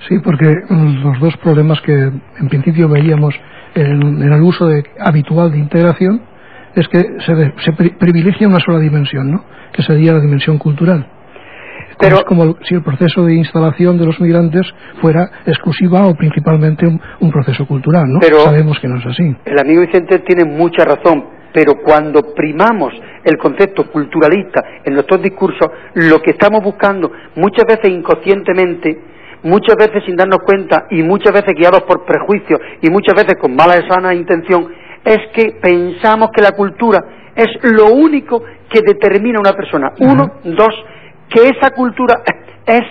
Sí, porque los dos problemas que en principio veíamos en el uso habitual de integración es que se privilegia una sola dimensión, ¿no? Que sería la dimensión cultural. Pero es como si el proceso de instalación de los migrantes fuera exclusiva o principalmente un proceso cultural, ¿no? Pero sabemos que no es así. El amigo Vicente tiene mucha razón, pero cuando primamos el concepto culturalista en nuestros discursos, lo que estamos buscando, muchas veces inconscientemente, muchas veces sin darnos cuenta y muchas veces guiados por prejuicios y muchas veces con mala y sana intención, es que pensamos que la cultura es lo único que determina a una persona. Uno, dos, que esa cultura es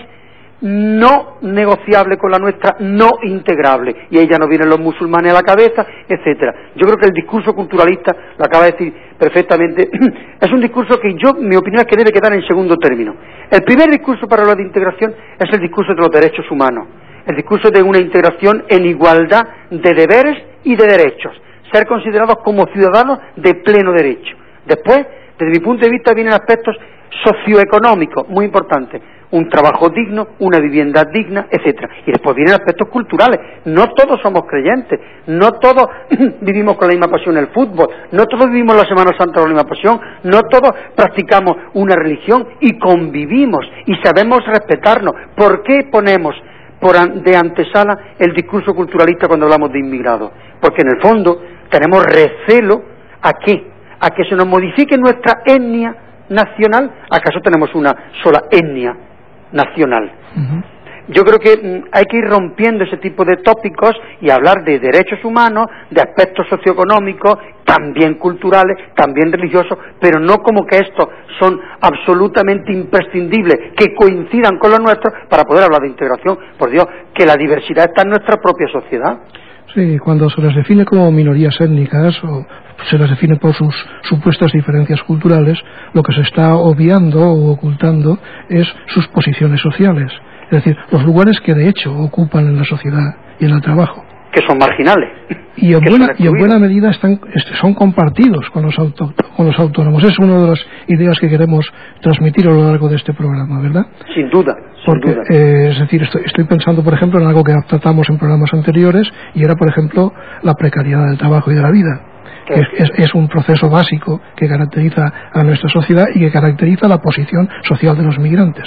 no negociable con la nuestra, no integrable, y ahí ya nos vienen los musulmanes a la cabeza, etcétera. Yo creo que el discurso culturalista, lo acaba de decir perfectamente, es un discurso que mi opinión es que debe quedar en segundo término. El primer discurso para hablar de integración es el discurso de los derechos humanos, el discurso de una integración en igualdad de deberes y de derechos, ser considerados como ciudadanos de pleno derecho. Después, desde mi punto de vista, vienen aspectos socioeconómicos muy importantes, un trabajo digno, una vivienda digna, etcétera. Y después vienen aspectos culturales. No todos somos creyentes, no todos vivimos con la misma pasión el fútbol, no todos vivimos la Semana Santa con la misma pasión, no todos practicamos una religión y convivimos y sabemos respetarnos. ¿Por qué ponemos de antesala el discurso culturalista cuando hablamos de inmigrados? Porque en el fondo tenemos recelo ¿a qué? A que se nos modifique nuestra etnia nacional. ¿Acaso tenemos una sola etnia nacional? Yo creo que hay que ir rompiendo ese tipo de tópicos y hablar de derechos humanos, de aspectos socioeconómicos, también culturales, también religiosos, pero no como que estos son absolutamente imprescindibles, que coincidan con los nuestros para poder hablar de integración. Por Dios, que la diversidad está en nuestra propia sociedad. Sí, cuando se les define como minorías étnicas o se les define por sus supuestas diferencias culturales, lo que se está obviando o ocultando es sus posiciones sociales, es decir, los lugares que de hecho ocupan en la sociedad y en el trabajo. Que son marginales. Y en buena medida son compartidos con los autónomos. Es una de las ideas que queremos transmitir a lo largo de este programa, ¿verdad? Sin duda. Porque, es decir, estoy pensando, por ejemplo, en algo que tratamos en programas anteriores, y era, por ejemplo, la precariedad del trabajo y de la vida. Es un proceso básico que caracteriza a nuestra sociedad y que caracteriza la posición social de los migrantes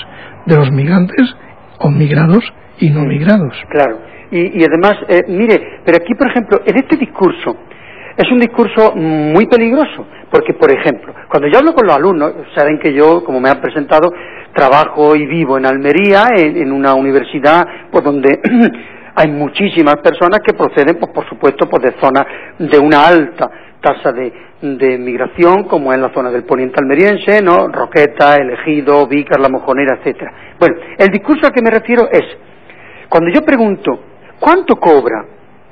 o migrados y no migrados. Claro. Y además, mire, pero aquí, por ejemplo, en este discurso, es un discurso muy peligroso, porque, por ejemplo, cuando yo hablo con los alumnos, saben que yo, como me han presentado, trabajo y vivo en Almería, en una universidad, pues donde hay muchísimas personas que proceden, pues por supuesto, pues de zonas de una alta tasa de migración, como en la zona del poniente almeriense, ¿no? Roqueta, El Ejido, Vícar, La Mojonera, etcétera. Bueno, el discurso al que me refiero es, cuando yo pregunto, ¿cuánto cobra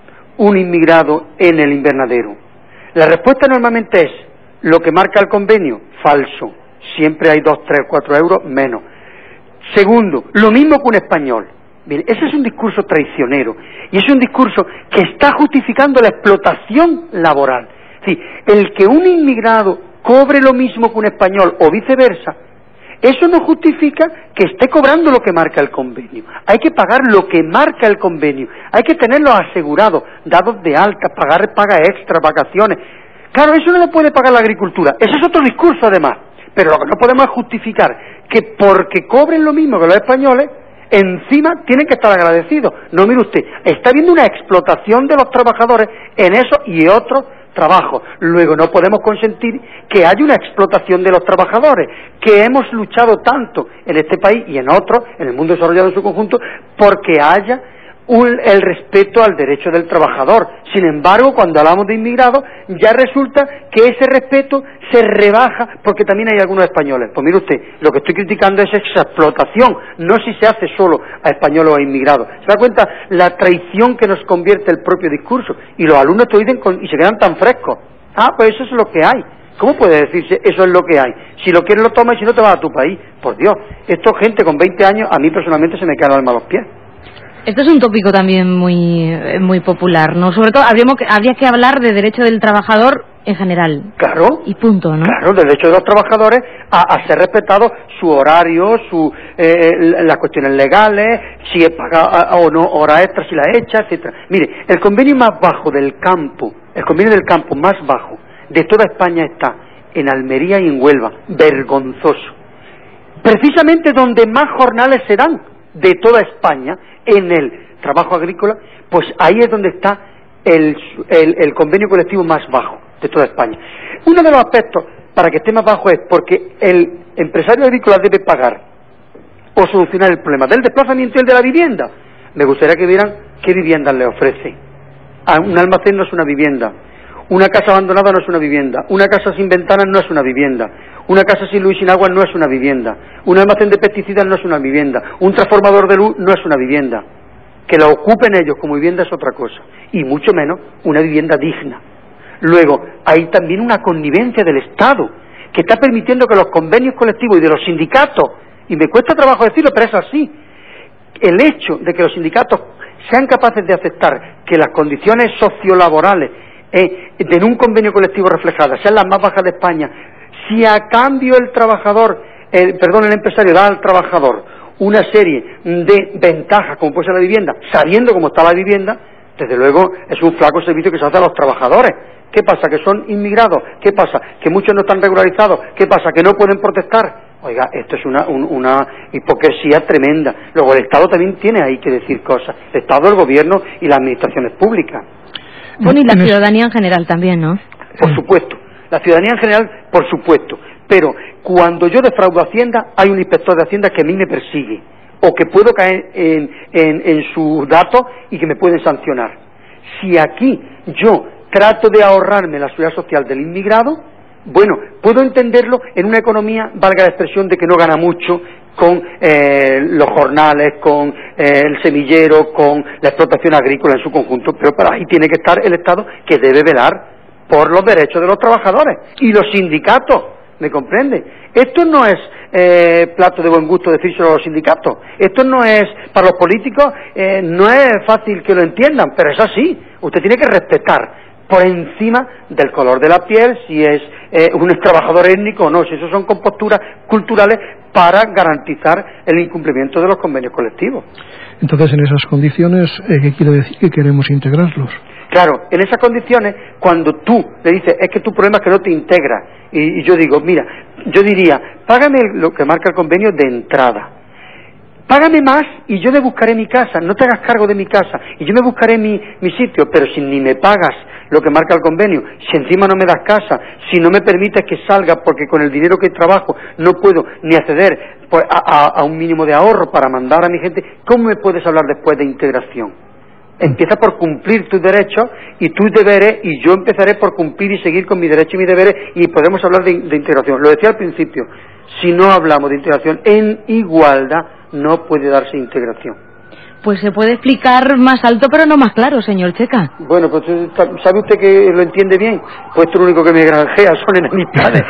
un inmigrado en el invernadero? La respuesta normalmente es, lo que marca el convenio, falso. Siempre hay 2, 3, 4 euros menos. Segundo, lo mismo que un español. Bien, ese es un discurso traicionero y es un discurso que está justificando la explotación laboral. Sí, el que un inmigrado cobre lo mismo que un español o viceversa, eso no justifica que esté cobrando lo que marca el convenio. Hay que pagar lo que marca el convenio, hay que tenerlos asegurados, dados de alta, pagar paga extra, vacaciones. Claro, eso no lo puede pagar la agricultura, ese es otro discurso además, pero lo que no podemos es justificar que porque cobren lo mismo que los españoles, encima tienen que estar agradecidos. No, mire usted, está habiendo una explotación de los trabajadores en eso y otros trabajos. Luego no podemos consentir que haya una explotación de los trabajadores, que hemos luchado tanto en este país y en otros, en el mundo desarrollado en su conjunto, porque haya el respeto al derecho del trabajador. Sin embargo, cuando hablamos de inmigrados, ya resulta que ese respeto se rebaja porque también hay algunos españoles. Pues mire usted, lo que estoy criticando es esa explotación, no si se hace solo a españoles o a inmigrados. ¿Se da cuenta la traición que nos convierte el propio discurso? Y los alumnos te oyen y se quedan tan frescos. Ah, pues eso es lo que hay. ¿Cómo puede decirse eso es lo que hay? Si lo quieres lo tomas y si no te vas a tu país. Por Dios, esto gente con 20 años, a mí personalmente se me queda el alma a los pies. Esto es un tópico también muy popular, ¿no? Sobre todo habría que hablar de derecho del trabajador En general. Claro. Y punto, ¿no? Claro, del derecho de los trabajadores a ser respetado su horario, las cuestiones legales, si es paga o no hora extra, si la echa, etcétera. Mire, el convenio más bajo del campo, el convenio del campo más bajo de toda España está en Almería y en Huelva, vergonzoso. Precisamente donde más jornales se dan de toda España, en el trabajo agrícola, pues ahí es donde está el convenio colectivo más bajo de toda España. Uno de los aspectos para que esté más bajo es porque el empresario agrícola debe pagar o solucionar el problema del desplazamiento y el de la vivienda. Me gustaría que vieran qué viviendas le ofrece. Un almacén no es una vivienda, una casa abandonada no es una vivienda, una casa sin ventanas no es una vivienda, una casa sin luz y sin agua no es una vivienda, un almacén de pesticidas no es una vivienda, un transformador de luz no es una vivienda. Que la ocupen ellos como vivienda es otra cosa, y mucho menos una vivienda digna. Luego, hay también una connivencia del Estado, que está permitiendo que los convenios colectivos y de los sindicatos, y me cuesta trabajo decirlo, pero es así, el hecho de que los sindicatos sean capaces de aceptar que las condiciones sociolaborales en un convenio colectivo reflejadas sean las más bajas de España, si a cambio el empresario da al trabajador una serie de ventajas, como puede ser la vivienda, sabiendo cómo está la vivienda, desde luego es un flaco servicio que se hace a los trabajadores. ¿Qué pasa? ¿Que son inmigrados? ¿Qué pasa? ¿Que muchos no están regularizados? ¿Qué pasa? ¿Que no pueden protestar? Oiga, esto es una hipocresía tremenda. Luego el Estado también tiene ahí que decir cosas. El Estado, el Gobierno y las administraciones públicas. Bueno, y la ciudadanía en general también, ¿no? Por supuesto. La ciudadanía en general, por supuesto. Pero cuando yo defraudo Hacienda, hay un inspector de Hacienda que a mí me persigue. O que puedo caer en sus datos y que me pueden sancionar. Si aquí yo trato de ahorrarme la seguridad social del inmigrado, bueno, puedo entenderlo en una economía, valga la expresión, de que no gana mucho con los jornales, con el semillero, con la explotación agrícola en su conjunto, pero para ahí tiene que estar el Estado, que debe velar por los derechos de los trabajadores y los sindicatos, ¿me comprende? Esto no es plato de buen gusto decírselo a los sindicatos, esto no es, para los políticos, no es fácil que lo entiendan, pero es así. Usted tiene que respetar por encima del color de la piel, si es un trabajador étnico o no, si eso son composturas culturales para garantizar el incumplimiento de los convenios colectivos. Entonces, en esas condiciones, ¿qué quiere decir? Que queremos integrarlos. Claro, en esas condiciones, cuando tú le dices, es que tu problema es que no te integras, y yo digo, mira, yo diría, págame lo que marca el convenio de entrada, págame más y yo le buscaré mi casa, no te hagas cargo de mi casa, y yo me buscaré mi sitio, pero si ni me pagas lo que marca el convenio, si encima no me das casa, si no me permites que salga porque con el dinero que trabajo no puedo ni acceder pues, a un mínimo de ahorro para mandar a mi gente, ¿cómo me puedes hablar después de integración? Empieza por cumplir tus derechos y tus deberes, y yo empezaré por cumplir y seguir con mis derechos y mis deberes, y podemos hablar de integración. Lo decía al principio, si no hablamos de integración en igualdad, no puede darse integración. Pues se puede explicar más alto pero no más claro, señor Checa. Bueno, pues ¿sabe usted que lo entiende bien? Pues esto lo único que me granjea son enemistades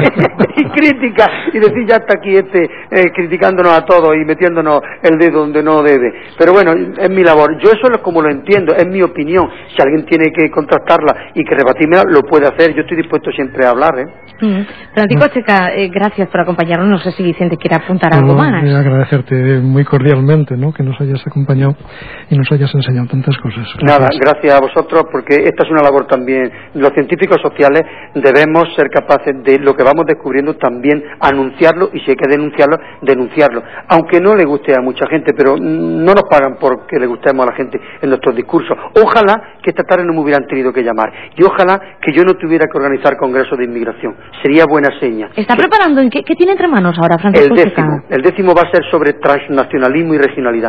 y críticas, y decir ya está aquí criticándonos a todos y metiéndonos el dedo donde no debe. Pero bueno, es mi labor, yo eso es como lo entiendo, es mi opinión. Si alguien tiene que contrastarla y que rebatirme, lo puede hacer, yo estoy dispuesto siempre a hablar, Francisco Checa, gracias por acompañarnos. No sé si Vicente quiere apuntar algo más. Agradecerte muy cordialmente, ¿no?, que nos hayas acompañado y nos hayas enseñado tantas cosas. Gracias. Nada, gracias a vosotros, porque esta es una labor también. Los científicos sociales debemos ser capaces de lo que vamos descubriendo también anunciarlo, y si hay que denunciarlo. Aunque no le guste a mucha gente, pero no nos pagan porque le gustemos a la gente en nuestros discursos. Ojalá que esta tarde no me hubieran tenido que llamar, y ojalá que yo no tuviera que organizar congresos de inmigración. Sería buena seña. ¿Está preparando? ¿Qué tiene entre manos ahora, Francisco Checa? El décimo va a ser sobre transnacionalismo y regionalidad.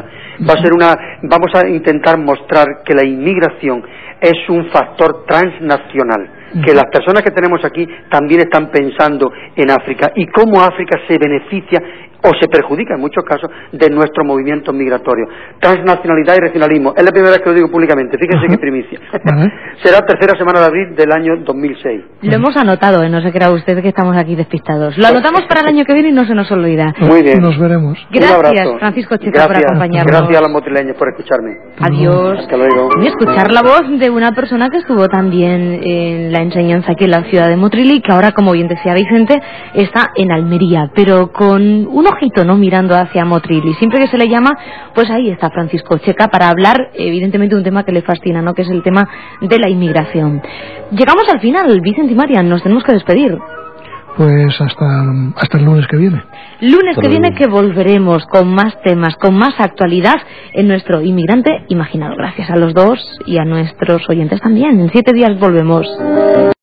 Vamos a intentar mostrar que la inmigración es un factor transnacional, que las personas que tenemos aquí también están pensando en África y cómo África se beneficia o se perjudica en muchos casos de nuestros movimientos migratorios. Transnacionalidad y regionalismo. Es la primera vez que lo digo públicamente, fíjense qué primicia. Será tercera semana de abril del año 2006. Lo hemos anotado, no se crea usted que estamos aquí despistados. Lo anotamos para el año que viene y no se nos olvida. Muy bien. Nos veremos. Gracias, Francisco Checa, por acompañarnos. Gracias a los motrileños por escucharme. Adiós. Hasta luego. Y escuchar la voz de una persona que estuvo también en la enseñanza aquí en la ciudad de Motril y que ahora, como bien decía Vicente, está en Almería, pero con un ojito, ¿no?, mirando hacia Motril. Y siempre que se le llama, pues ahí está Francisco Checa para hablar, evidentemente, de un tema que le fascina, ¿no?, que es el tema de la inmigración. Llegamos al final, Vicente y Marian, nos tenemos que despedir. Pues hasta el lunes que viene. Lunes que viene, que volveremos con más temas, con más actualidad en nuestro Inmigrante Imaginado. Gracias a los dos y a nuestros oyentes también. En 7 días volvemos.